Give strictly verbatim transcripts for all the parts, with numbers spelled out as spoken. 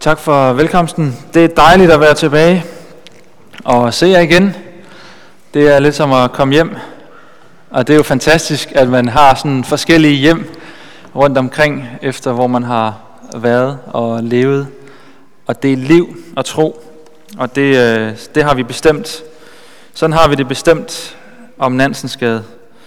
Tak for velkomsten. Det er dejligt at være tilbage og se jer igen. Det er lidt som at komme hjem, og det er jo fantastisk, at man har sådan forskellige hjem rundt omkring, efter hvor man har været og levet. Og det er liv og tro, og det, det har vi bestemt. Sådan har vi det bestemt om Nansensgade.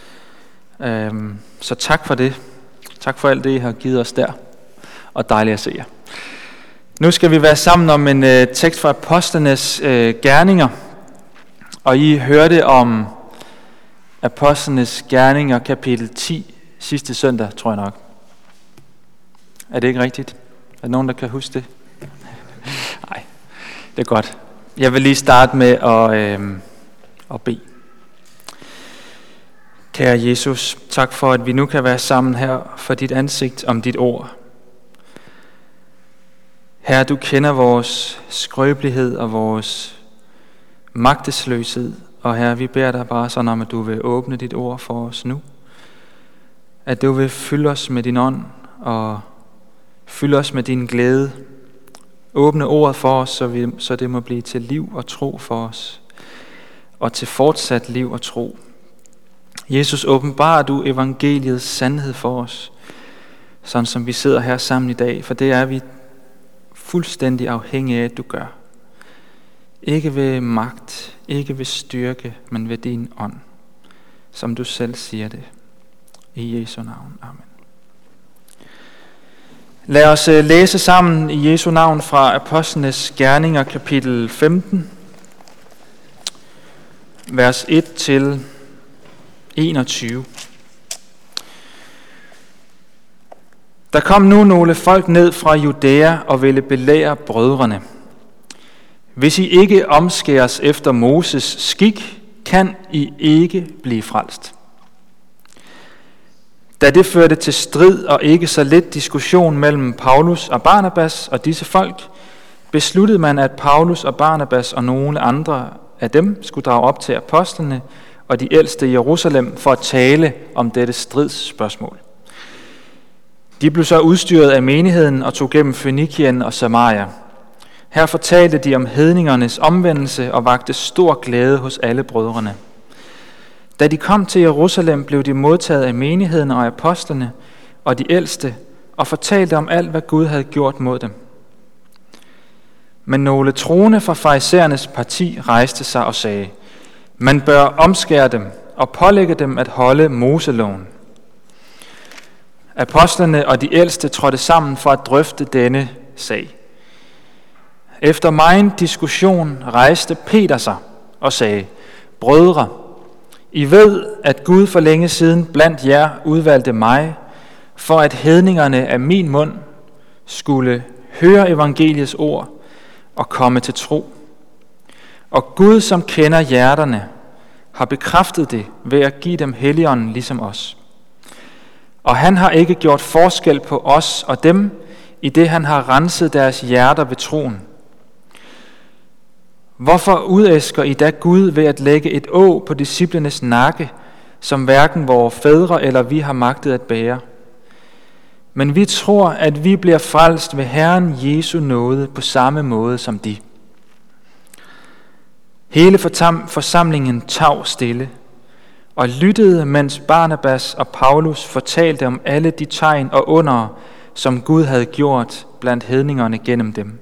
Så tak for det. Tak for alt det, I har givet os der, og dejligt at se jer. Nu skal vi være sammen om en øh, tekst fra Apostlenes øh, gerninger, og I hørte om Apostlenes gerninger kapitel ti sidste søndag, tror jeg nok. Er det ikke rigtigt? Er der nogen, der kan huske det? Nej, det er godt. Jeg vil lige starte med at, øh, at bede. Kære Jesus, tak for, at vi nu kan være sammen her for dit ansigt om dit ord. Herre, du kender vores skrøbelighed og vores magtesløshed, og Herre, vi beder dig bare sådan om, at du vil åbne dit ord for os nu. At du vil fylde os med din ånd og fylde os med din glæde. Åbne ordet for os, så, vi, så det må blive til liv og tro for os, og til fortsat liv og tro. Jesus, åbenbarer du evangeliets sandhed for os, sådan som vi sidder her sammen i dag, for det er vi fuldstændig afhængige af, at du gør. Ikke ved magt, ikke ved styrke, men ved din ånd, som du selv siger det. I Jesu navn. Amen. Lad os læse sammen i Jesu navn fra Apostlenes gerninger kapitel femten, vers et til enogtyve. Der kom nu nogle folk ned fra Judæa og ville belære brødrene. Hvis I ikke omskæres efter Moses skik, kan I ikke blive frelst. Da det førte til strid og ikke så lidt diskussion mellem Paulus og Barnabas og disse folk, besluttede man, at Paulus og Barnabas og nogle andre af dem skulle drage op til apostlene og de ældste i Jerusalem for at tale om dette stridsspørgsmål. De blev så udstyret af menigheden og tog gennem Fønikien og Samaria. Her fortalte de om hedningernes omvendelse og vakte stor glæde hos alle brødrene. Da de kom til Jerusalem, blev de modtaget af menigheden og apostlene og de ældste og fortalte om alt, hvad Gud havde gjort mod dem. Men nogle troende fra farisæernes parti rejste sig og sagde, man bør omskære dem og pålægge dem at holde Moseloven. Apostlene og de ældste trådte sammen for at drøfte denne sag. Efter megen diskussion rejste Peter sig og sagde, brødre, I ved, at Gud for længe siden blandt jer udvalgte mig, for at hedningerne af min mund skulle høre evangeliets ord og komme til tro. Og Gud, som kender hjerterne, har bekræftet det ved at give dem Helligånden ligesom os. Og han har ikke gjort forskel på os og dem, i det han har renset deres hjerter ved troen. Hvorfor udæsker I da Gud ved at lægge et åg på disciplenes nakke, som hverken vores fædre eller vi har magtet at bære? Men vi tror, at vi bliver frelst ved Herren Jesu nåde på samme måde som de. Hele forsamlingen tav stille og lyttede, mens Barnabas og Paulus fortalte om alle de tegn og undere, som Gud havde gjort blandt hedningerne gennem dem.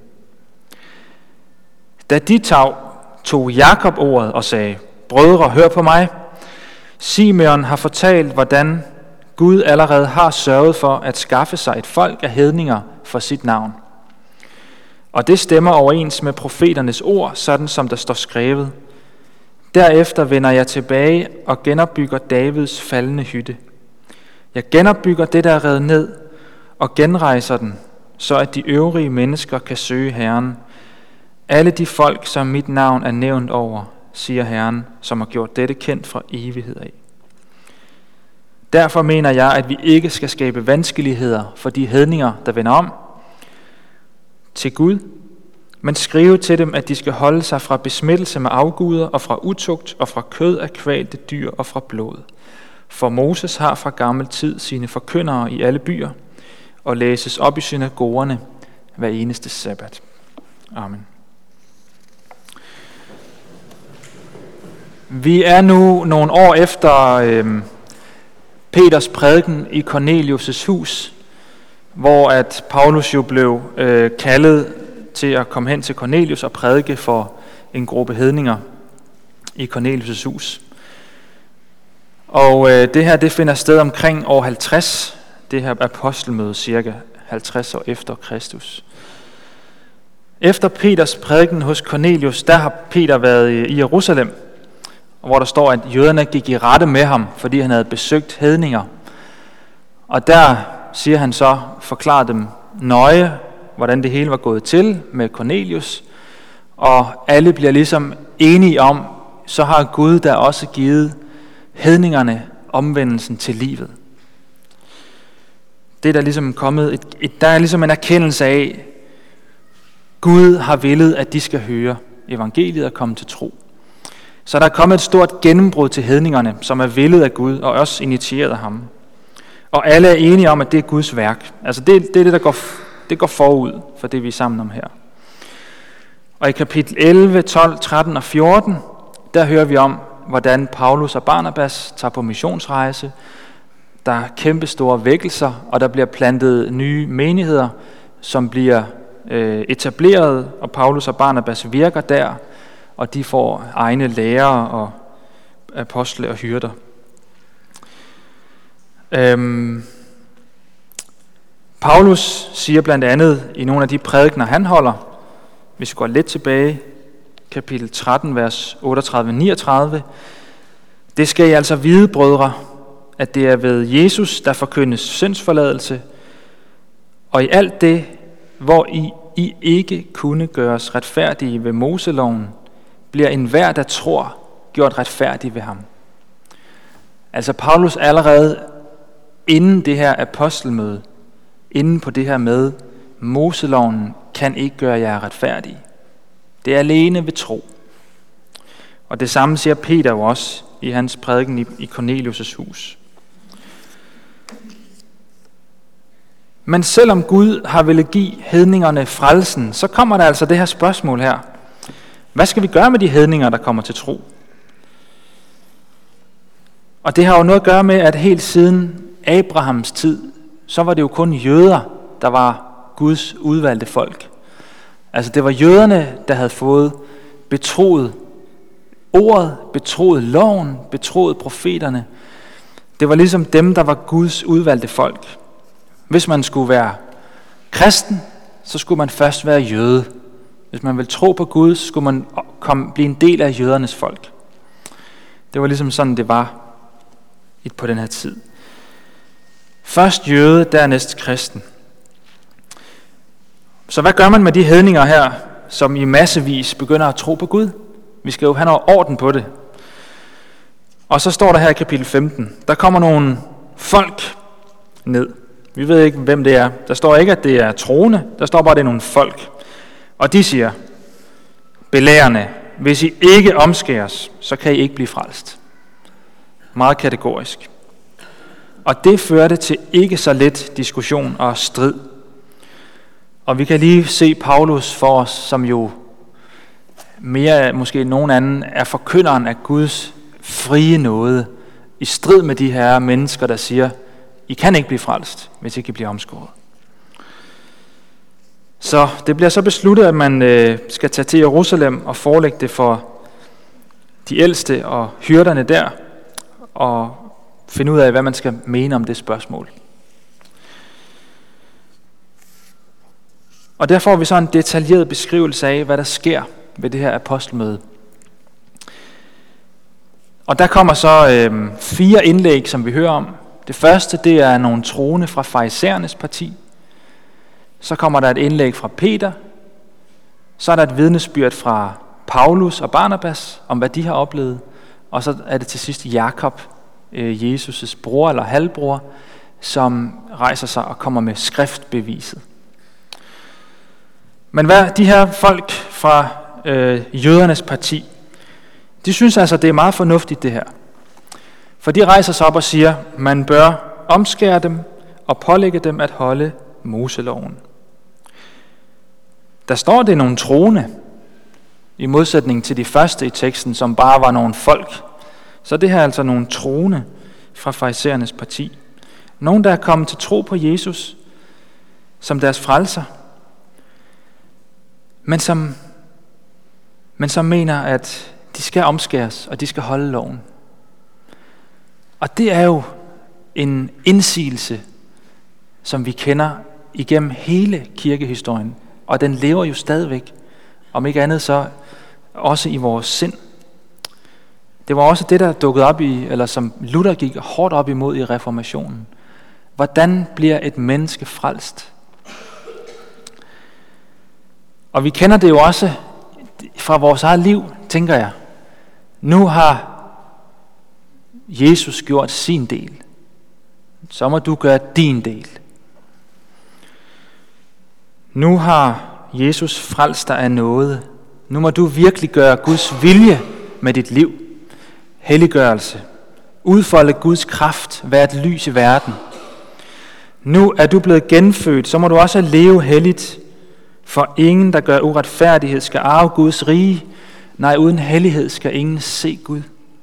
Da de tav, tog Jakob ordet og sagde, brødre, hør på mig. Simeon har fortalt, hvordan Gud allerede har sørget for at skaffe sig et folk af hedninger for sit navn. Og det stemmer overens med profeternes ord, sådan som der står skrevet. Derefter vender jeg tilbage og genopbygger Davids faldne hytte. Jeg genopbygger det, der er revet ned, og genrejser den, så at de øvrige mennesker kan søge Herren. Alle de folk, som mit navn er nævnt over, siger Herren, som har gjort dette kendt fra evighed af. Derfor mener jeg, at vi ikke skal skabe vanskeligheder for de hedninger, der vender om til Gud, men skrive til dem, at de skal holde sig fra besmittelse med afguder og fra utugt og fra kød af kvalte dyr og fra blod. For Moses har fra gammel tid sine forkyndere i alle byer og læses op i synagogerne, hver eneste sabbat. Amen. Vi er nu nogle år efter øh, Peters prædiken i Cornelius' hus, hvor at Paulus jo blev øh, kaldet til at komme hen til Cornelius og prædike for en gruppe hedninger i Cornelius' hus. Og øh, det her det finder sted omkring år halvtreds, det her apostelmøde cirka halvtreds år efter Kristus. Efter Peters prædiken hos Cornelius, der har Peter været i Jerusalem, hvor der står, at jøderne gik i rette med ham, fordi han havde besøgt hedninger. Og der siger han så, forklarer dem nøje, hvordan det hele var gået til med Cornelius, og alle bliver ligesom enige om, så har Gud der også givet hedningerne omvendelsen til livet. Det er der ligesom kommet, et, et, der er ligesom en erkendelse af, Gud har villet, at de skal høre evangeliet og komme til tro. Så der er kommet et stort gennembrud til hedningerne, som er villet af Gud og også initieret af ham. Og alle er enige om, at det er Guds værk. Altså det, det er det, der går, det går forud for det, vi er sammen om her. Og i kapitel elleve, tolv, tretten og fjorten, der hører vi om, hvordan Paulus og Barnabas tager på missionsrejse. Der er kæmpe store vækkelser, og der bliver plantet nye menigheder, som bliver øh, etableret, og Paulus og Barnabas virker der, og de får egne lærere og apostle og hyrder. Øhm, Paulus siger blandt andet i nogle af de prædikener, han holder, hvis vi går lidt tilbage, kapitel tretten, vers otteogtredive til niogtredive, det skal I altså vide, brødre, at det er ved Jesus, der forkyndes syndsforladelse, og i alt det, hvor I, I ikke kunne gøres retfærdige ved Moseloven, bliver enhver, der tror, gjort retfærdig ved ham. Altså Paulus allerede inden det her apostelmøde, inden på det her med, Moseloven kan ikke gøre jer retfærdige. Det er alene ved tro. Og det samme siger Peter jo også i hans prædiken i, i Cornelius' hus. Men selvom Gud har ville give hedningerne frelsen, så kommer der altså det her spørgsmål her. Hvad skal vi gøre med de hedninger, der kommer til tro? Og det har jo noget at gøre med, at helt siden Abrahams tid, så var det jo kun jøder, der var Guds udvalgte folk. Altså det var jøderne, der havde fået betroet ordet, betroet loven, betroet profeterne. Det var ligesom dem, der var Guds udvalgte folk. Hvis man skulle være kristen, så skulle man først være jøde. Hvis man ville tro på Gud, så skulle man komme, blive en del af jødernes folk. Det var ligesom sådan, det var på den her tid. Først jøde, dernæst kristen. Så hvad gør man med de hedninger her, som i massevis begynder at tro på Gud? Vi skal jo have noget orden på det. Og så står der her i kapitel femten, der kommer nogle folk ned. Vi ved ikke, hvem det er. Der står ikke, at det er troende. Der står bare, at det er nogle folk. Og de siger, belærende, hvis I ikke omskæres, så kan I ikke blive frelst. Meget kategorisk. Og det førte til ikke så let diskussion og strid. Og vi kan lige se Paulus for os, som jo mere måske end nogen anden er forkynderen af Guds frie nåde, i strid med de her mennesker, der siger, I kan ikke blive frelst, hvis I ikke bliver omskåret. Så det bliver så besluttet, at man øh, skal tage til Jerusalem og forelægge det for de ældste og hyrderne der, og finde ud af, hvad man skal mene om det spørgsmål. Og der får vi så en detaljeret beskrivelse af, hvad der sker ved det her apostelmøde. Og der kommer så øh, fire indlæg, som vi hører om. Det første, det er nogle troende fra farisæernes parti. Så kommer der et indlæg fra Peter. Så er der et vidnesbyrd fra Paulus og Barnabas om, hvad de har oplevet. Og så er det til sidst Jakob, øh, Jesus' bror eller halvbror, som rejser sig og kommer med skriftbeviset. Men hvad de her folk fra øh, jødernes parti, de synes altså, det er meget fornuftigt det her. For de rejser sig op og siger, man bør omskære dem og pålægge dem at holde Moseloven. Der står det nogle troende, i modsætning til de første i teksten, som bare var nogle folk. Så det her er altså nogle troende fra farisæernes parti. Nogen, der er kommet til tro på Jesus som deres frelser, men som, men som mener, at de skal omskæres, og de skal holde loven. Og det er jo en indsigelse, som vi kender igennem hele kirkehistorien, og den lever jo stadigvæk, om ikke andet så også i vores sind. Det var også det, der dukkede op i, eller som Luther gik hårdt op imod i reformationen. Hvordan bliver et menneske frelst? Og vi kender det jo også fra vores eget liv, tænker jeg. Nu har Jesus gjort sin del. Så må du gøre din del. Nu har Jesus frelst dig af nåde. Nu må du virkelig gøre Guds vilje med dit liv. Helliggørelse. Udfolde Guds kraft. Vær et lys i verden. Nu er du blevet genfødt, så må du også leve helligt. For ingen, der gør uretfærdighed, skal arve Guds rige. Nej, uden hellighed skal ingen se Gud.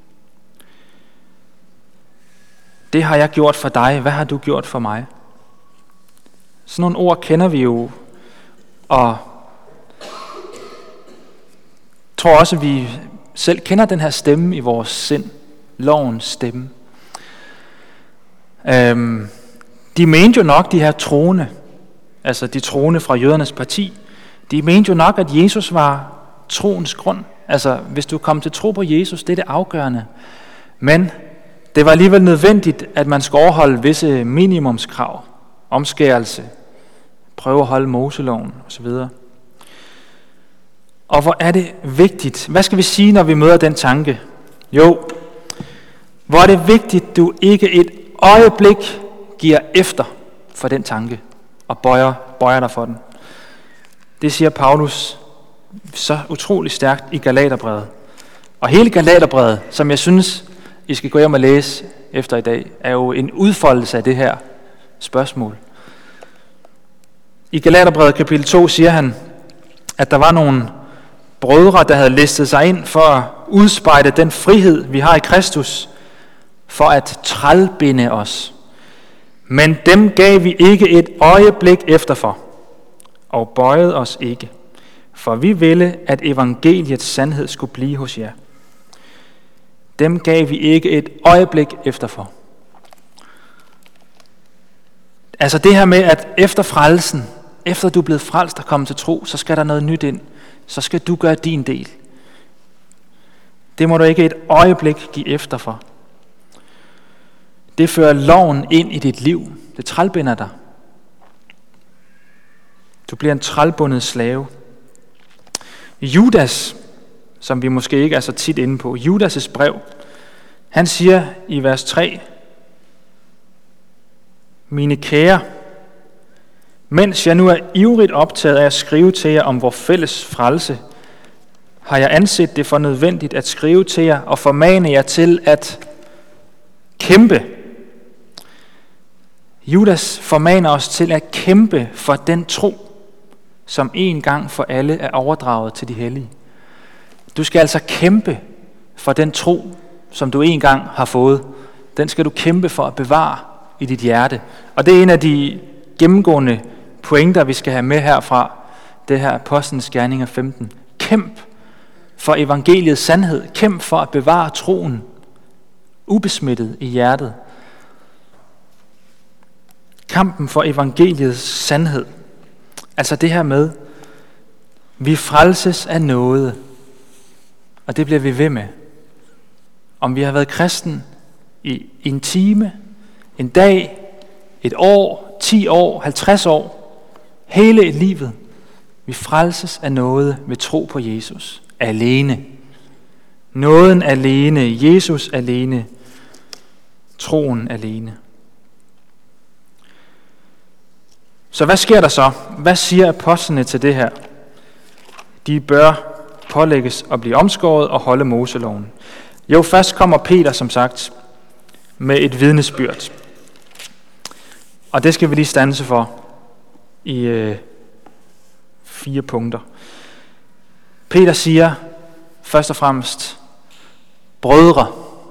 Det har jeg gjort for dig. Hvad har du gjort for mig? Sådan nogle ord kender vi jo, og tror også, at vi selv kender den her stemme i vores sind. Lovens stemme. Øhm, de mente jo nok, de her troende, altså de troende fra jødernes parti, de mente jo nok, at Jesus var troens grund. Altså, hvis du kom til tro på Jesus, det er det afgørende. Men det var alligevel nødvendigt, at man skulle overholde visse minimumskrav. Omskærelse, prøve at holde Moseloven osv. Og hvor er det vigtigt. Hvad skal vi sige, når vi møder den tanke? Jo, hvor er det vigtigt, du ikke et øjeblik giver efter for den tanke og bøjer, bøjer dig for den. Det siger Paulus så utrolig stærkt i Galaterbrevet. Og hele Galaterbrevet, som jeg synes, I skal gå hjem og læse efter i dag, er jo en udfoldelse af det her spørgsmål. I Galaterbrevet kapitel to siger han, at der var nogle brødre, der havde listet sig ind for at udspejde den frihed, vi har i Kristus, for at trælbinde os. Men dem gav vi ikke et øjeblik efter for, og bøjede os ikke, for vi ville, at evangeliets sandhed skulle blive hos jer. Dem gav vi ikke et øjeblik efter for. Altså det her med, at efter frelsen, efter du er blevet frelst og kommet til tro, så skal der noget nyt ind. Så skal du gøre din del. Det må du ikke et øjeblik give efter for. Det fører loven ind i dit liv. Det trælbinder dig. Du bliver en trælbundet slave. Judas, som vi måske ikke er så tit inde på, Judas' brev, han siger i vers tre, mine kære, mens jeg nu er ivrigt optaget af at skrive til jer om vor fælles frelse, har jeg anset det for nødvendigt at skrive til jer og formane jer til at kæmpe. Judas formaner os til at kæmpe for den tro, som en gang for alle er overdraget til de hellige. Du skal altså kæmpe for den tro, som du en gang har fået. Den skal du kæmpe for at bevare i dit hjerte. Og det er en af de gennemgående pointer, vi skal have med herfra. Det her Apostlenes Gerninger femten. Kæmp for evangeliets sandhed. Kæmp for at bevare troen ubesmittet i hjertet. Kampen for evangeliets sandhed. Altså det her med, vi frelses af nåde, og det bliver vi ved med. Om vi har været kristen i en time, en dag, et år, ti år, halvtreds år, hele livet. Vi frelses af nåde ved tro på Jesus. Alene. Nåden alene, Jesus alene, troen alene. Så hvad sker der så? Hvad siger apostlene til det her? De bør pålægges at blive omskåret og holde Moseloven. Jo, først kommer Peter, som sagt, med et vidnesbyrd. Og det skal vi lige standse for i øh, fire punkter. Peter siger først og fremmest, brødre.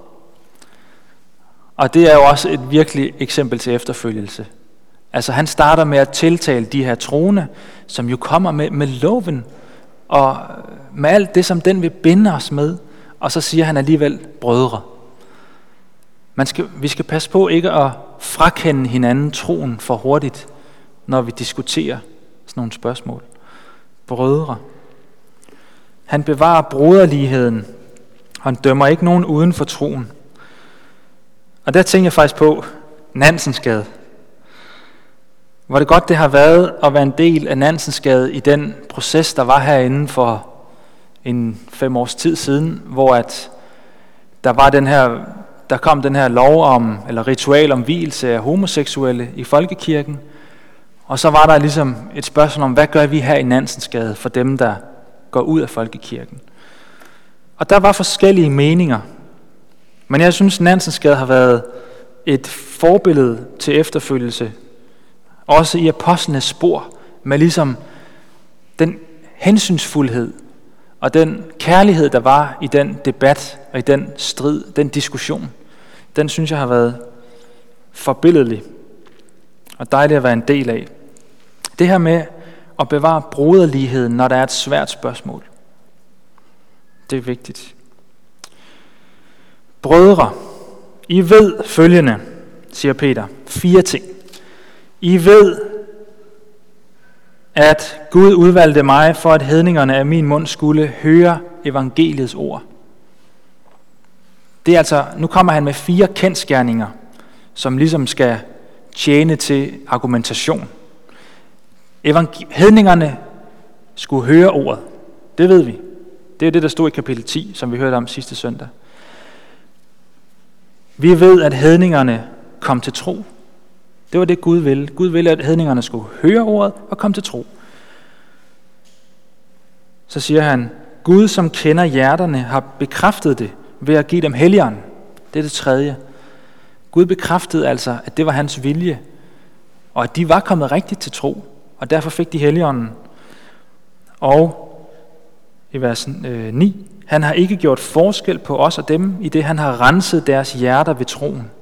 Og det er jo også et virkelig eksempel til efterfølgelse. Altså han starter med at tiltale de her troende, som jo kommer med, med loven, og med alt det, som den vil binde os med, og så siger han alligevel brødre. Man skal, vi skal passe på ikke at frakende hinanden troen for hurtigt, når vi diskuterer sådan nogle spørgsmål. Brødre. Han bevarer broderligheden, og han dømmer ikke nogen uden for troen. Og der tænker jeg faktisk på Nansensgade. Hvor det godt det har været at være en del af Nansensgade i den proces, der var herinde for en fem års tid siden, hvor at der var den her, der kom den her lov om, eller ritual om vielse af homoseksuelle i folkekirken. Og så var der ligesom et spørgsmål om, hvad gør vi her i Nansensgade for dem, der går ud af folkekirken. Og der var forskellige meninger. Men jeg synes, Nansensgade har været et forbillede til efterfølgelse, også i apostlenes spor, med ligesom den hensynsfuldhed og den kærlighed, der var i den debat og i den strid, den diskussion. Den synes jeg har været forbilledlig og dejligt at være en del af. Det her med at bevare broderligheden, når der er et svært spørgsmål. Det er vigtigt. Brødre, I ved følgende, siger Peter, fire ting. I ved, at Gud udvalgte mig, for at hedningerne af min mund skulle høre evangeliets ord. Det er altså, nu kommer han med fire kendsgerninger, som ligesom skal tjene til argumentation. Evangel- hedningerne skulle høre ordet. Det ved vi. Det er det, der stod i kapitel ti, som vi hørte om sidste søndag. Vi ved, at hedningerne kom til tro. Det var det, Gud ville. Gud ville, at hedningerne skulle høre ordet og komme til tro. Så siger han, Gud, som kender hjerterne, har bekræftet det ved at give dem Helligånden. Det er det tredje. Gud bekræftede altså, at det var hans vilje, og at de var kommet rigtigt til tro, og derfor fik de Helligånden. Og i vers ni, han har ikke gjort forskel på os og dem, i det han har renset deres hjerter ved troen.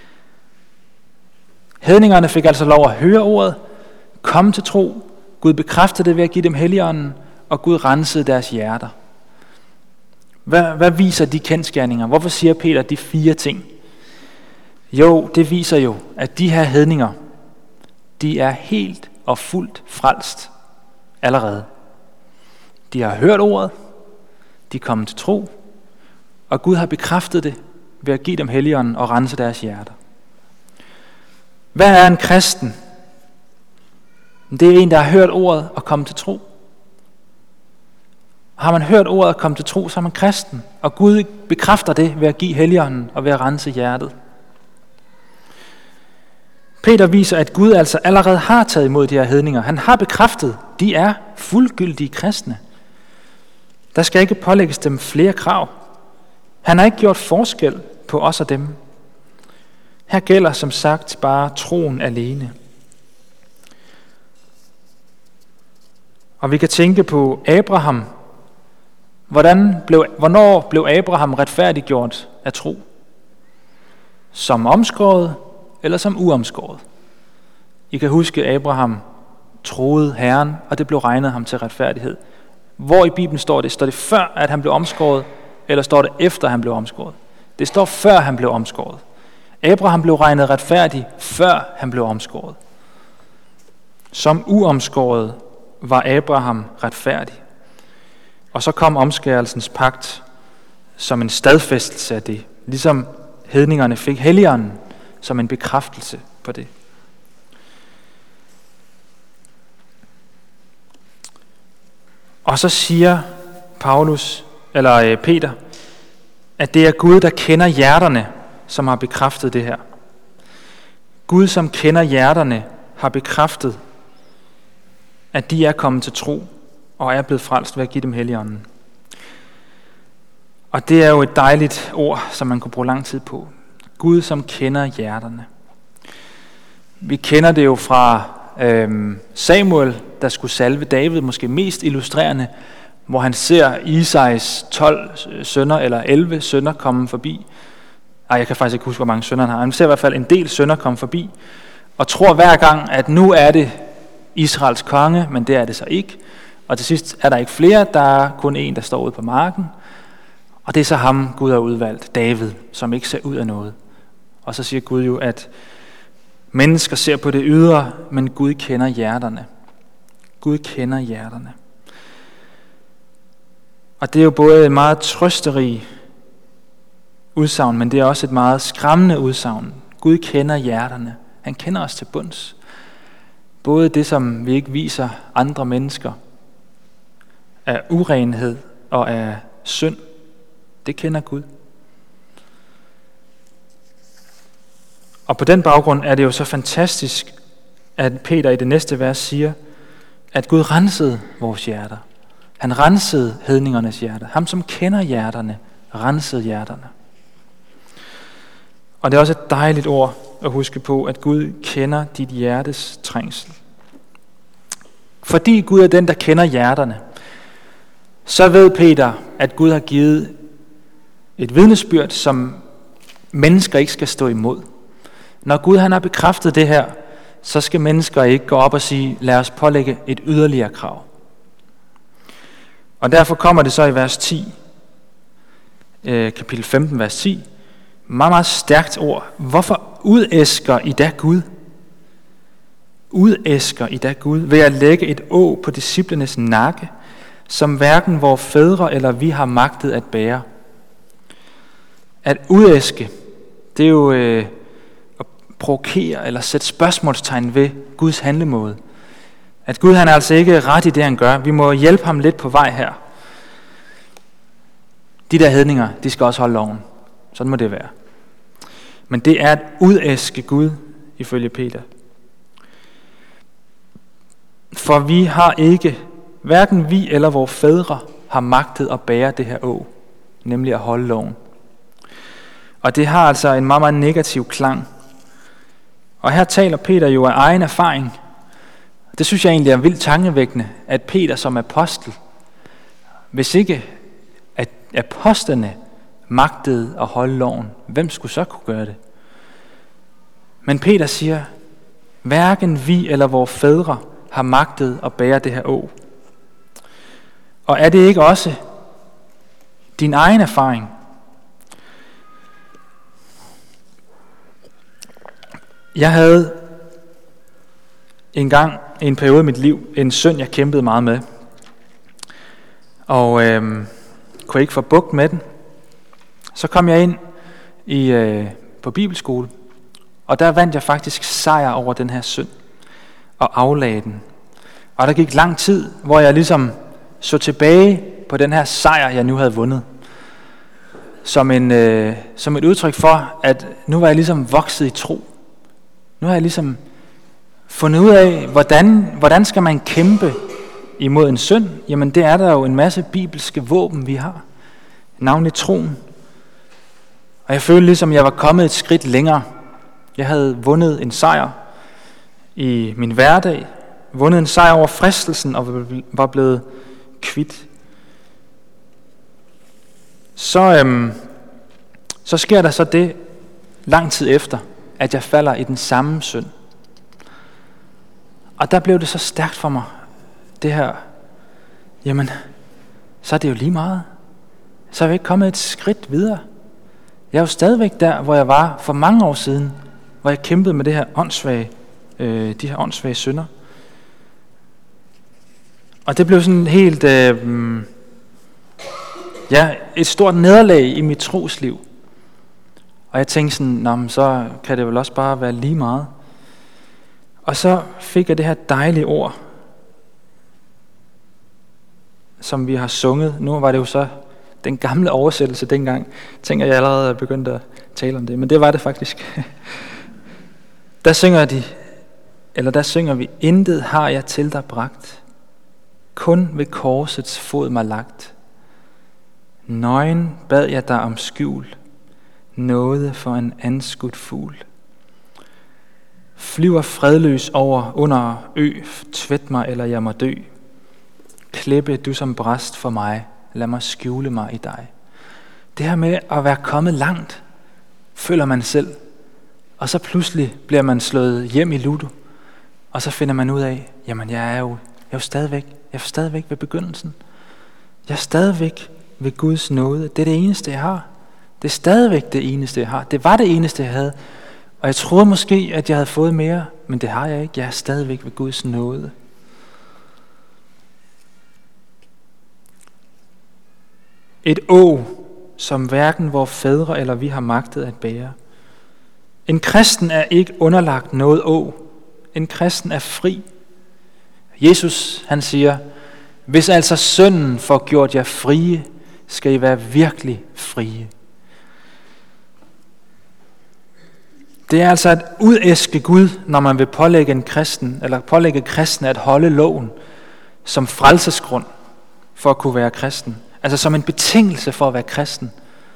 Hedningerne fik altså lov at høre ordet, komme til tro. Gud bekræftede det ved at give dem Helligånden, og Gud rensede deres hjerter. Hvad, hvad viser de kendsgerninger? Hvorfor siger Peter de fire ting? Jo, det viser jo, at de her hedninger, de er helt og fuldt frelst allerede. De har hørt ordet, de er kommet til tro, og Gud har bekræftet det ved at give dem Helligånden og rense deres hjerter. Hvad er en kristen? Det er en, der har hørt ordet og kommet til tro. Har man hørt ordet og kommet til tro, så er man kristen. Og Gud bekræfter det ved at give Helligånden og ved at rense hjertet. Peter viser, at Gud altså allerede har taget imod de her hedninger. Han har bekræftet, de er fuldgyldige kristne. Der skal ikke pålægges dem flere krav. Han har ikke gjort forskel på os og dem. Her gælder som sagt bare troen alene. Og vi kan tænke på Abraham. Hvordan blev, hvornår blev Abraham retfærdiggjort af tro? Som omskåret eller som uomskåret? I kan huske, at Abraham troede Herren, og det blev regnet ham til retfærdighed. Hvor i Bibelen står det? Står det før, at han blev omskåret, eller står det efter, han blev omskåret? Det står før, han blev omskåret. Abraham blev regnet retfærdig, før han blev omskåret. Som uomskåret var Abraham retfærdig. Og så kom omskærelsens pagt som en stadfæstelse af det. Ligesom hedningerne fik Helligånden som en bekræftelse på det. Og så siger Paulus, eller Peter, at det er Gud, der kender hjerterne, som har bekræftet det her. Gud, som kender hjerterne, har bekræftet, at de er kommet til tro og er blevet frelst ved at give dem Helligånden. Og det er jo et dejligt ord, som man kunne bruge lang tid på. Gud, som kender hjerterne. Vi kender det jo fra øhm, Samuel, der skulle salve David, måske mest illustrerende, hvor han ser Isais tolv sønner eller elleve sønner komme forbi. Ej, jeg kan faktisk ikke huske, hvor mange sønner han har. Han ser i hvert fald en del sønner komme forbi, og tror hver gang, at nu er det Israels konge, men det er det så ikke. Og til sidst er der ikke flere, der er kun en, der står ude på marken. Og det er så ham, Gud har udvalgt, David, som ikke ser ud af noget. Og så siger Gud jo, at mennesker ser på det ydre, men Gud kender hjerterne. Gud kender hjerterne. Og det er jo både et meget trøsterig udsagn, men det er også et meget skræmmende udsagn. Gud kender hjerterne. Han kender os til bunds. Både det, som vi ikke viser andre mennesker, af urenhed og af synd, det kender Gud. Og på den baggrund er det jo så fantastisk, at Peter i det næste vers siger, at Gud rensede vores hjerter. Han rensede hedningernes hjerter. Ham, som kender hjerterne, rensede hjerterne. Og det er også et dejligt ord at huske på, at Gud kender dit hjertes trængsel. Fordi Gud er den, der kender hjerterne, så ved Peter, at Gud har givet et vidnesbyrd, som mennesker ikke skal stå imod. Når Gud han har bekræftet det her, så skal mennesker ikke gå op og sige, lad os pålægge et yderligere krav. Og derfor kommer det så i vers ti, øh, kapitel femten, vers ti, meget, meget stærkt ord. Hvorfor udæsker I da Gud? Udæsker I da Gud ved at lægge et å på disciplenes nakke, som hverken vores fædre eller vi har magtet at bære. At udæske, det er jo øh, at provokere eller sætte spørgsmålstegn ved Guds handlemåde. At Gud han er altså ikke ret i det, han gør. Vi må hjælpe ham lidt på vej her. De der hedninger, de skal også holde loven. Sådan må det være. Men det er at udæske Gud, ifølge Peter. For vi har ikke, hverken vi eller vores fædre, har magtet at bære det her å, nemlig at holde loven. Og det har altså en meget, meget negativ klang. Og her taler Peter jo af egen erfaring. Det synes jeg egentlig er vildt tankevækkende, at Peter som apostel, hvis ikke at apostlene magtede at holde loven, hvem skulle så kunne gøre det? Men Peter siger, hverken vi eller vores fædre har magtet at bære det her å. Og er det ikke også din egen erfaring? Jeg havde en gang i en periode i mit liv en søn, jeg kæmpede meget med. Og øh, kunne ikke få bugt med den. Så kom jeg ind i, øh, på bibelskole, og der vandt jeg faktisk sejr over den her synd og aflagde den. Og der gik lang tid, hvor jeg ligesom så tilbage på den her sejr, jeg nu havde vundet. Som, en, øh, som et udtryk for, at nu var jeg ligesom vokset i tro. Nu har jeg ligesom fundet ud af, hvordan, hvordan skal man kæmpe imod en synd. Jamen det er der jo en masse bibelske våben, vi har. Navnlig troen. Og jeg følte ligesom, jeg var kommet et skridt længere. Jeg havde vundet en sejr i min hverdag. Vundet en sejr over fristelsen og var blevet kvit. Så, øhm, så sker der så det lang tid efter, at jeg falder i den samme synd. Og der blev det så stærkt for mig, det her, jamen, så er det jo lige meget. Så er jeg ikke kommet et skridt videre. Jeg er jo stadigvæk der, hvor jeg var for mange år siden, hvor jeg kæmpede med det her åndssvage, øh, de her åndssvage synder. Og det blev sådan helt, øh, ja, et stort nederlag i mit trosliv. Og jeg tænkte sådan, nå, men så kan det vel også bare være lige meget. Og så fik jeg det her dejlige ord, som vi har sunget. Nu var det jo så den gamle oversættelse dengang. Tænker jeg allerede er begyndt at tale om det, men det var det faktisk. Der synger de, eller der synger vi, intet har jeg til dig bragt, kun ved korsets fod mig lagt. Nøgen bad jeg dig om skjul, nåde for en anskudt fugl. flyver fredløs over under ø, tvæt mig, eller jeg må dø. Klippe du som bræst for mig, lad mig skjule mig i dig. Det her med at være kommet langt, føler man selv, og så pludselig bliver man slået hjem i ludo, og så finder man ud af, jamen jeg er jo, jeg er jo stadigvæk, jeg er stadigvæk ved begyndelsen. Jeg er stadigvæk ved Guds nåde. Det er det eneste, jeg har. Det er stadigvæk det eneste, jeg har. Det var det eneste, jeg havde. Og jeg troede måske, at jeg havde fået mere, men det har jeg ikke. Jeg er stadigvæk ved Guds nåde. Et å, som hverken vores fædre eller vi har magtet at bære. En kristen er ikke underlagt noget å. En kristen er fri. Jesus, han siger, hvis altså sønnen får gjort jer frie, skal I være virkelig frie. Det er altså at udæske Gud, når man vil pålægge en kristen, eller pålægge kristne at holde loven som frelsesgrund for at kunne være kristen. Altså som en betingelse for at være kristen.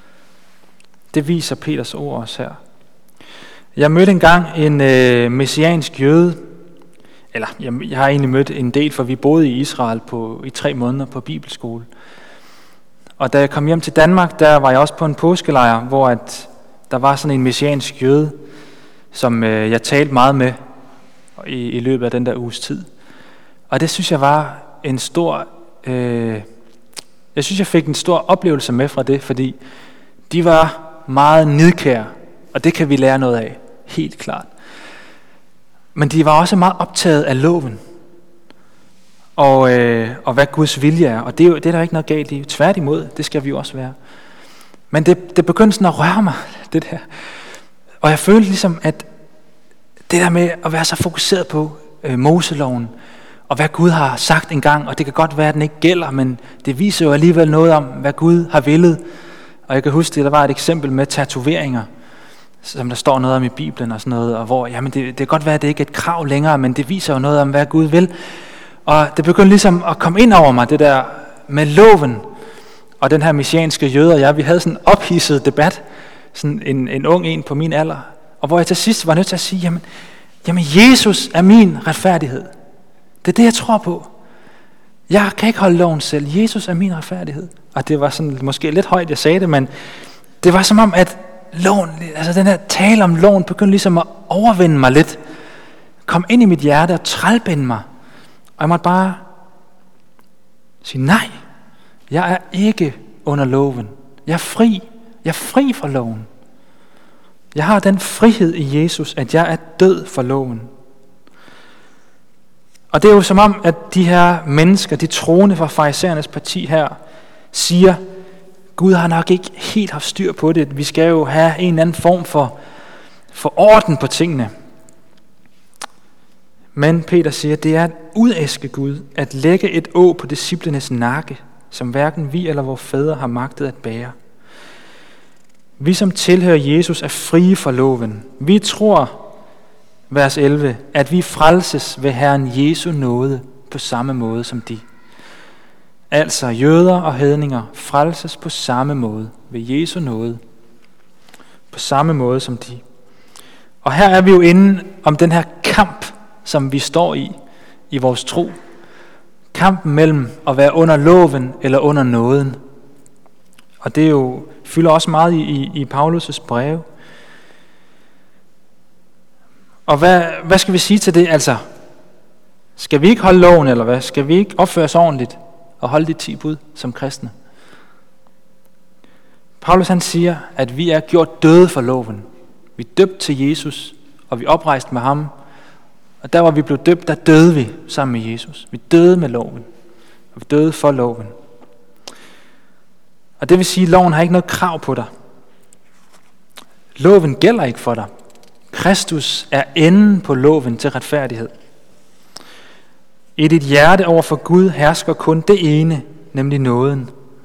Det viser Peters ord også her. Jeg mødte engang en øh, messiansk jøde, eller jeg, jeg har egentlig mødt en del, for vi boede i Israel på, i tre måneder på bibelskole. Og da jeg kom hjem til Danmark, der var jeg også på en påskelejr, hvor at der var sådan en messiansk jøde, som øh, jeg talte meget med i, i løbet af den der uges tid. Og det synes jeg var en stor, øh, jeg synes jeg fik en stor oplevelse med fra det, fordi de var meget nidkære, og det kan vi lære noget af, helt klart. Men de var også meget optaget af loven, og, øh, og hvad Guds vilje er, og det er, jo, det er der ikke noget galt i, tværtimod, det skal vi jo også være. Men det, det begyndte sådan at røre mig, det der. Og jeg følte ligesom, at det der med at være så fokuseret på øh, Moseloven, og hvad Gud har sagt engang, og det kan godt være, at den ikke gælder, men det viser jo alligevel noget om, hvad Gud har villet. Og jeg kan huske, at der var et eksempel med tatoveringer, som der står noget om i Bibelen og sådan noget, og hvor, jamen det, det kan godt være, at det ikke er et krav længere, men det viser jo noget om, hvad Gud vil. Og det begyndte ligesom at komme ind over mig, det der med loven, og den her messianske jøde og jeg, vi havde sådan en ophidset debat, sådan en, en ung en på min alder, og hvor jeg til sidst var nødt til at sige, jamen, jamen Jesus er min retfærdighed. Det er det, jeg tror på. Jeg kan ikke holde loven selv. Jesus er min retfærdighed. Og det var sådan måske lidt højt, jeg sagde det, men det var som om, at loven, altså den her tale om loven, begyndte ligesom at overvinde mig lidt. Kom ind i mit hjerte og trælbinde mig. Og jeg måtte bare sige, nej, jeg er ikke under loven. Jeg er fri. Jeg er fri fra loven. Jeg har den frihed i Jesus, at jeg er død for loven. Og det er jo som om, at de her mennesker, de troende fra farisæernes parti her, siger, Gud har nok ikke helt haft styr på det. Vi skal jo have en eller anden form for, for orden på tingene. Men Peter siger, det er at udæske Gud, at lægge et å på disciplenes nakke, som hverken vi eller vores fædre har magtet at bære. Vi som tilhører Jesus er frie fra loven. Vi tror, vers elleve, at vi frelses ved Herren Jesu nåde på samme måde som de. Altså jøder og hedninger frelses på samme måde ved Jesu nåde. På samme måde som de. Og her er vi jo inde om den her kamp, som vi står i, i vores tro. Kampen mellem at være under loven eller under nåden. Og det er jo, fylder også meget i, i, i Paulus' breve. Og hvad, hvad skal vi sige til det? Altså, skal vi ikke holde loven, eller hvad? Skal vi ikke opføre os ordentligt og holde de ti bud som kristne? Paulus han siger, at vi er gjort døde for loven. Vi er døbt til Jesus, og vi oprejste med ham. Og der hvor vi blev døbt, der døde vi sammen med Jesus. Vi døde med loven, og vi døde for loven. Og det vil sige, at loven har ikke noget krav på dig. Loven gælder ikke for dig. Kristus er enden på loven til retfærdighed. I dit hjerte over for Gud hersker kun det ene, nemlig nåden.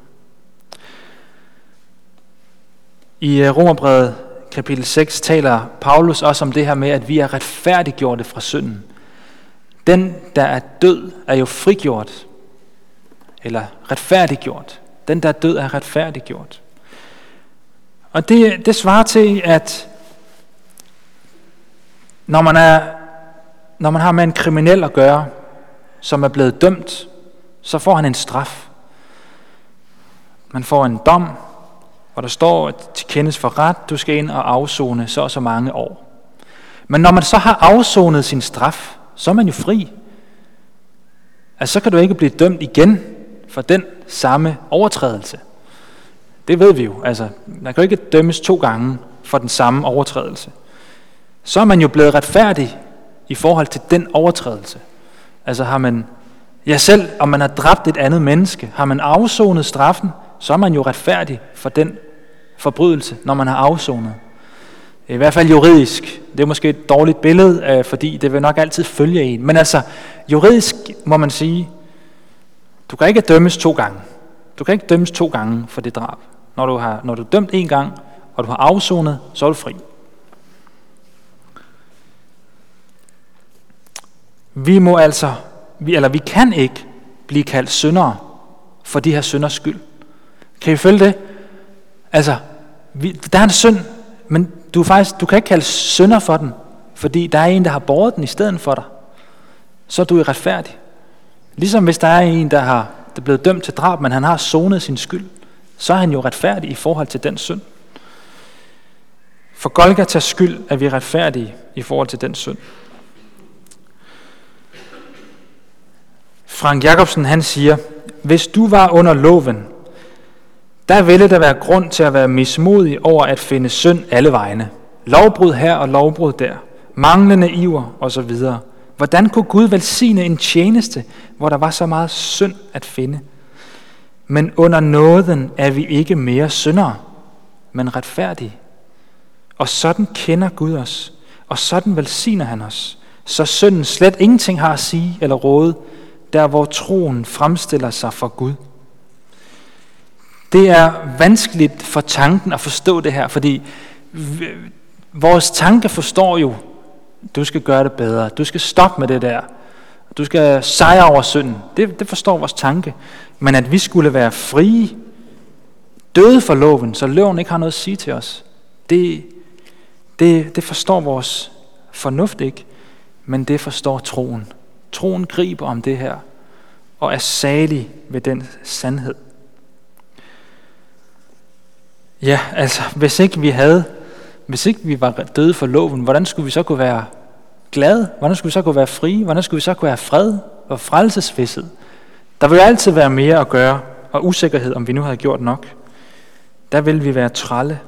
I Romerbrevet kapitel seks taler Paulus også om det her med, at vi er retfærdiggjorte fra synden. Den, der er død, er jo frigjort, eller retfærdiggjort. Den, der er død, er retfærdiggjort. Og det, det svarer til, at Når man, er, når man har med en kriminel at gøre, som er blevet dømt, så får han en straf. Man får en dom, hvor der står, at til kendes for ret, du skal ind og afzone så og så mange år. Men når man så har afsonet sin straf, så er man jo fri. Altså, så kan du ikke blive dømt igen for den samme overtrædelse. Det ved vi jo. Altså, man kan jo ikke dømmes to gange for den samme overtrædelse. Så er man jo blevet retfærdig i forhold til den overtrædelse. Altså har man, ja selv om man har dræbt et andet menneske, har man afsonet straffen, så er man jo retfærdig for den forbrydelse, når man har afsonet. I hvert fald juridisk. Det er måske et dårligt billede, fordi det vil nok altid følge en. Men altså, juridisk må man sige, du kan ikke dømmes to gange. Du kan ikke dømmes to gange for det drab. Når du har, når du er dømt en gang, og du har afsonet, så er du fri. Vi må altså, vi, eller vi kan ikke blive kaldt syndere for de her synders skyld. Kan I følge det? Altså, vi, der er en synd, men du, er faktisk, du kan ikke kalde synder for den, fordi der er en, der har båret den i stedet for dig. Så er du retfærdig. Ligesom hvis der er en, der har der er blevet dømt til drab, men han har sonet sin skyld, så er han jo retfærdig i forhold til den synd. For Golgatas skyld er vi retfærdige i forhold til den synd. Frank Jacobsen, han siger, hvis du var under loven, der ville der være grund til at være mismodig over at finde synd alle vegne. Lovbrud her og lovbrud der. Manglende iver osv. Hvordan kunne Gud velsigne en tjeneste, hvor der var så meget synd at finde? Men under nåden er vi ikke mere syndere, men retfærdige. Og sådan kender Gud os, og sådan velsigner han os, så synden slet ingenting har at sige eller råde, der hvor troen fremstiller sig for Gud. Det er vanskeligt for tanken at forstå det her, fordi vores tanke forstår jo, du skal gøre det bedre, du skal stoppe med det der, du skal sejre over synden. Det, det forstår vores tanke. Men at vi skulle være frie, døde for loven, så loven ikke har noget at sige til os, det, det, det forstår vores fornuft ikke, men det forstår troen. Troen griber om det her, og er salig ved den sandhed. Ja, altså, hvis ikke vi havde, hvis ikke vi var døde for loven, hvordan skulle vi så kunne være glade? Hvordan skulle vi så kunne være frie? Hvordan skulle vi så kunne have fred og frelsesvished? Der vil jo altid være mere at gøre, og usikkerhed, om vi nu havde gjort nok. Der vil vi være trælle.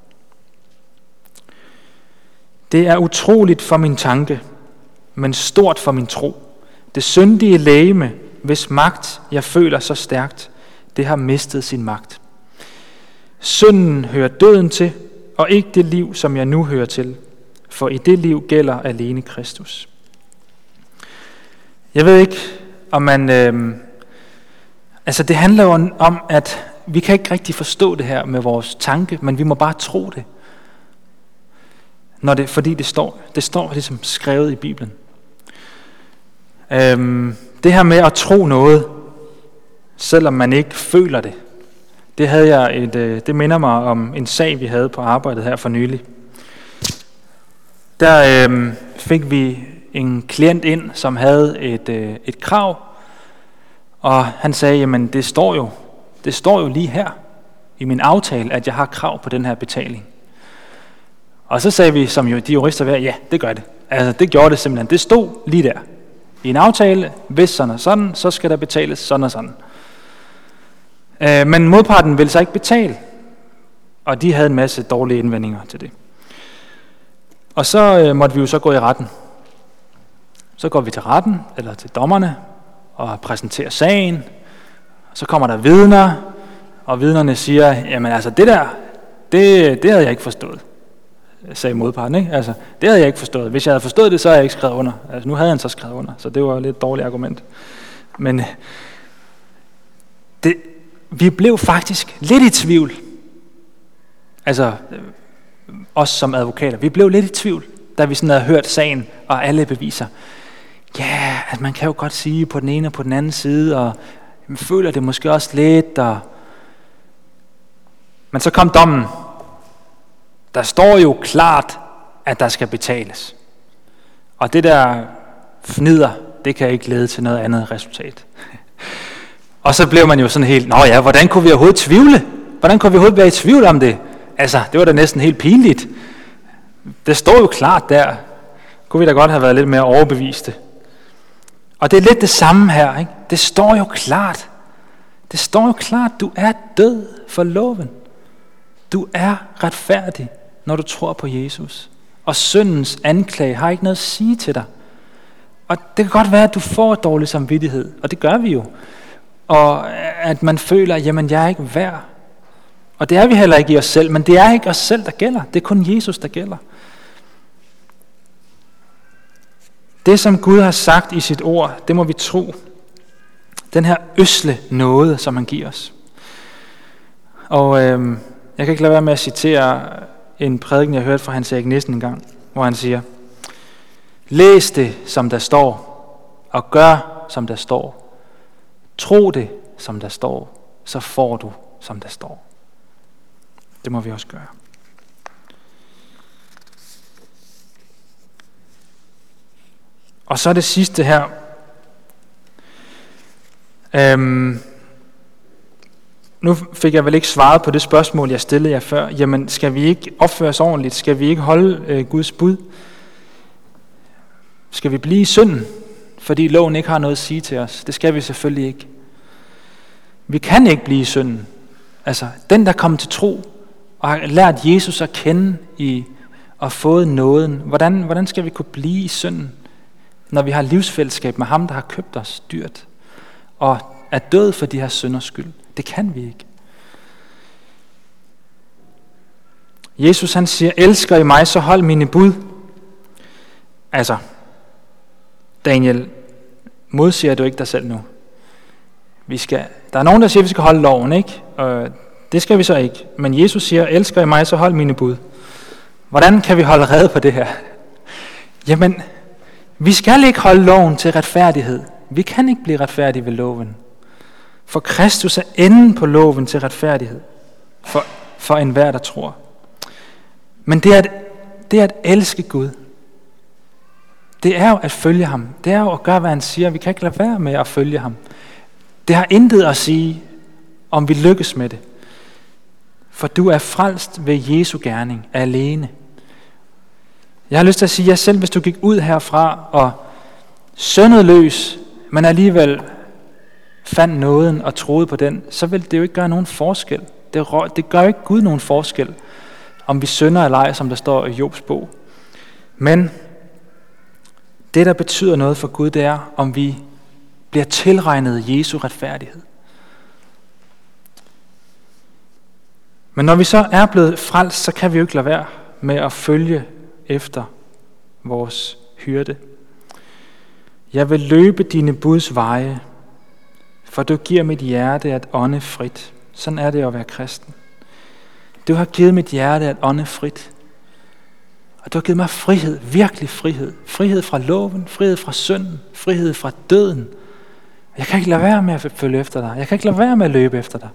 Det er utroligt for min tanke, men stort for min tro. Det syndige legeme, hvis magt jeg føler så stærkt, det har mistet sin magt. Synden hører døden til, og ikke det liv, som jeg nu hører til. For i det liv gælder alene Kristus. Jeg ved ikke, om man... Øh, altså det handler jo om, at vi kan ikke rigtig forstå det her med vores tanke, men vi må bare tro det. Når det fordi det står, det står ligesom skrevet i Bibelen. Øhm, det her med at tro noget, selvom man ikke føler det, det havde jeg et, det minder mig om en sag, vi havde på arbejdet her for nylig. Der øhm, fik vi en klient ind, som havde et, øh, et krav, og han sagde, jamen det står jo, det står jo lige her i min aftale, at jeg har krav på den her betaling. Og så sagde vi, som jo de jurister var, ja, det gør det. Altså det gjorde det simpelthen. Det stod lige der. I en aftale, hvis sådan og sådan, så skal der betales sådan og sådan. Øh, men modparten ville så ikke betale, og de havde en masse dårlige indvendinger til det. Og så øh, måtte vi jo så gå i retten. Så går vi til retten, eller til dommerne, og præsenterer sagen. Så kommer der vidner, og vidnerne siger, jamen altså det der, det, det havde jeg ikke forstået, sagde modparten, ikke? Altså, det havde jeg ikke forstået. Hvis jeg havde forstået det, så havde jeg ikke skrevet under. Altså, nu havde han så skrevet under, så det var lidt et dårligt argument. Men det, vi blev faktisk lidt i tvivl. Altså, os som advokater, vi blev lidt i tvivl, da vi sådan havde hørt sagen og alle beviser. Ja, at man kan jo godt sige på den ene og på den anden side, og man føler det måske også lidt. Og... Men så kom dommen. Der står jo klart, at der skal betales. Og det der fnider, det kan ikke lede til noget andet resultat. Og så blev man jo sådan helt, nå ja, hvordan kunne vi overhovedet tvivle? Hvordan kunne vi overhovedet være i tvivl om det? Altså, det var da næsten helt pinligt. Det står jo klart der. Kunne vi da godt have været lidt mere overbeviste. Og det er lidt det samme her, ikke? Det står jo klart. Det står jo klart, du er død for loven. Du er retfærdig, når du tror på Jesus. Og syndens anklage har ikke noget at sige til dig. Og det kan godt være, at du får dårlig samvittighed, og det gør vi jo. Og at man føler, jamen jeg er ikke værd. Og det er vi heller ikke i os selv, men det er ikke os selv, der gælder. Det er kun Jesus, der gælder. Det, som Gud har sagt i sit ord, det må vi tro. Den her øsle nåde, som han giver os. Og øhm, jeg kan ikke lade være med at citere en prædiken, jeg hørte fra Hans Erik Nissen en gang, hvor han siger, læs det, som der står, og gør, som der står. Tro det, som der står, så får du, som der står. Det må vi også gøre. Og så det sidste her. Øhm, nu fik jeg vel ikke svaret på det spørgsmål, jeg stillede jer før. Jamen, skal vi ikke opføre os ordentligt? Skal vi ikke holde øh, Guds bud? Skal vi blive i synden, fordi loven ikke har noget at sige til os? Det skal vi selvfølgelig ikke. Vi kan ikke blive i synden. Altså, den der kommer til tro og har lært Jesus at kende i og fået nåden, hvordan, hvordan skal vi kunne blive i synden, når vi har livsfællesskab med ham, der har købt os dyrt og er død for de her synders skyld? Det kan vi ikke. Jesus han siger, elsker I mig, så hold mine bud. Altså, Daniel, modsiger du ikke dig selv nu? Vi skal, der er nogen, der siger, at vi skal holde loven, ikke? Og det skal vi så ikke. Men Jesus siger, elsker I mig, så hold mine bud. Hvordan kan vi holde rede på det her? Jamen, vi skal ikke holde loven til retfærdighed. Vi kan ikke blive retfærdige ved loven. For Kristus er enden på loven til retfærdighed. For, for enhver, der tror. Men det er, at, det er at elske Gud. Det er jo at følge ham. Det er jo at gøre, hvad han siger. Vi kan ikke lade være med at følge ham. Det har intet at sige, om vi lykkes med det. For du er frelst ved Jesu gerning alene. Jeg har lyst til at sige, at selv hvis du gik ud herfra og syndede løs, men alligevel fandt nåden og troede på den, så vil det jo ikke gøre nogen forskel. Det, det gør ikke Gud nogen forskel, om vi synder eller ej, som der står i Jobs bog. Men det, der betyder noget for Gud, det er, om vi bliver tilregnet Jesu retfærdighed. Men når vi så er blevet frelst, så kan vi jo ikke lade være med at følge efter vores hyrde. Jeg vil løbe dine buds veje, for du giver mit hjerte at ånde frit. Sådan er det at være kristen. Du har givet mit hjerte at ånde frit. Og du har givet mig frihed, virkelig frihed. Frihed fra loven, frihed fra synden, frihed fra døden. Jeg kan ikke lade være med at følge efter dig. Jeg kan ikke lade være med at løbe efter dig.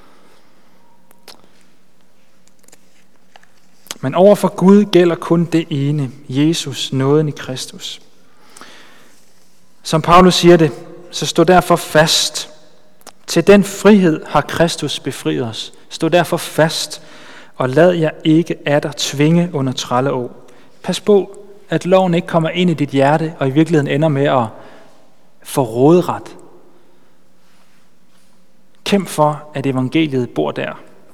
Men overfor Gud gælder kun det ene, Jesus, nåden i Kristus. Som Paulus siger det, så stå derfor fast. Til den frihed har Kristus befriet os. Stå derfor fast, og lad jer ikke atter tvinge under trælleår. Pas på, at loven ikke kommer ind i dit hjerte, og i virkeligheden ender med at få råderet. Kæmp for, at evangeliet bor der.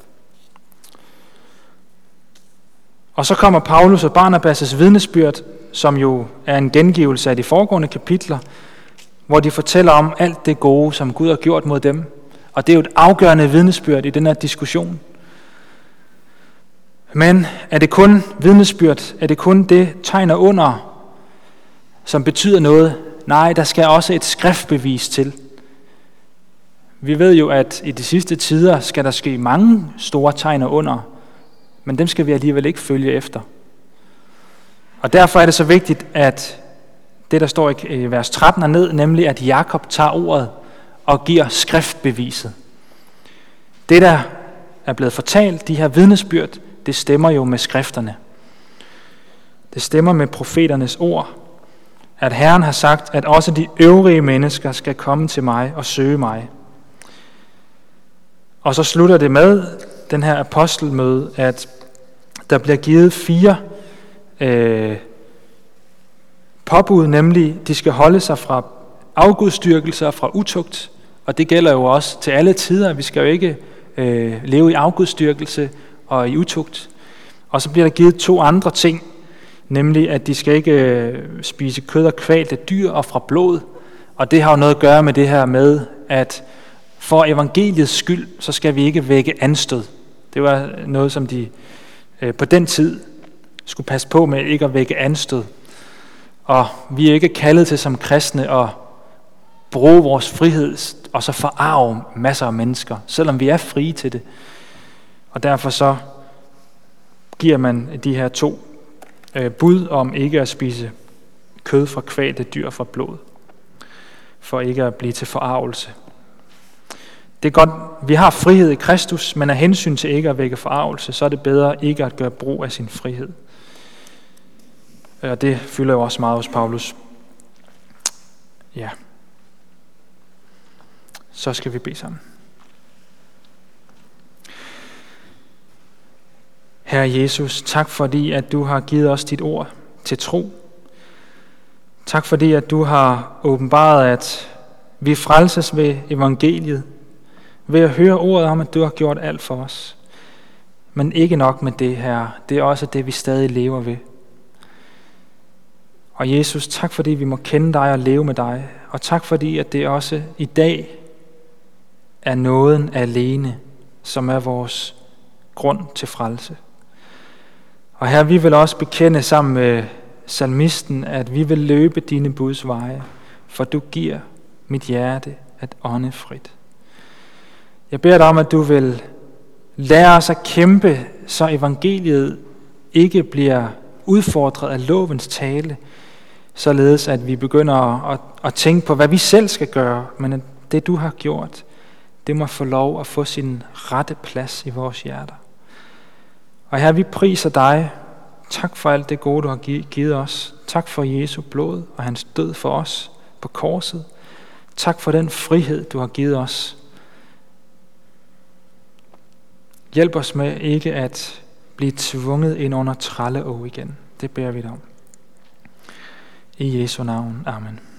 Og så kommer Paulus og Barnabas' vidnesbyrd, som jo er en gengivelse af de foregående kapitler, hvor de fortæller om alt det gode, som Gud har gjort mod dem. Og det er jo et afgørende vidnesbyrd i den her diskussion. Men er det kun vidnesbyrd? Er det kun det tegn og under, som betyder noget? Nej, der skal også et skriftbevis til. Vi ved jo, at i de sidste tider skal der ske mange store tegn og under, men dem skal vi alligevel ikke følge efter. Og derfor er det så vigtigt, at det, der står i vers tretten og ned, nemlig at Jakob tager ordet og giver skriftbeviset. Det, der er blevet fortalt, de her vidnesbyrd, det stemmer jo med skrifterne. Det stemmer med profeternes ord. at Herren har sagt, at også de øvrige mennesker skal komme til mig og søge mig. Og så slutter det med den her apostelmøde, at der bliver givet fire øh, påbud, nemlig de skal holde sig fra afgudstyrkelser, fra utugt, og det gælder jo også til alle tider. Vi skal jo ikke øh, leve i afgudstyrkelse og i utugt. Og så bliver der givet to andre ting, nemlig at de skal ikke øh, spise kød og kvalte dyr og fra blod. Og det har jo noget at gøre med det her med, at for evangeliets skyld, så skal vi ikke vække anstød. Det var noget, som de øh, på den tid skulle passe på med, ikke at vække anstød. Og vi er ikke kaldet til som kristne at bruge vores frihed og så forarve masser af mennesker, selvom vi er frie til det. Og derfor så giver man de her to øh, bud om ikke at spise kød fra kvalte dyr fra blod, for ikke at blive til forarvelse. Det er godt, vi har frihed i Kristus, men af hensyn til ikke at vække forarvelse, så er det bedre ikke at gøre brug af sin frihed. Og det fylder jo også meget hos Paulus. Ja. Så skal vi bede sammen. Herre Jesus, tak fordi, at du har givet os dit ord til tro. Tak fordi, at du har åbenbaret, at vi frelses ved evangeliet, ved at høre ordet om, at du har gjort alt for os. Men ikke nok med det, Herre. Det er også det, vi stadig lever ved. Og Jesus, tak fordi vi må kende dig og leve med dig. Og tak fordi, at det også i dag er nåden alene, som er vores grund til frelse. Og Herre, vi vil også bekende sammen med salmisten, at vi vil løbe dine buds veje, for du giver mit hjerte at ånde frit. Jeg beder dig om, at du vil lære os at kæmpe, så evangeliet ikke bliver udfordret af lovens tale, således at vi begynder at, at tænke på, hvad vi selv skal gøre, men at det du har gjort, det må få lov at få sin rette plads i vores hjerter. Og Herre, vi priser dig. Tak for alt det gode, du har givet os. Tak for Jesu blod og hans død for os på korset. Tak for den frihed, du har givet os. Hjælp os med ikke at blive tvunget ind under trælleåg igen. Det beder vi dig om. I Jesu navn. Amen.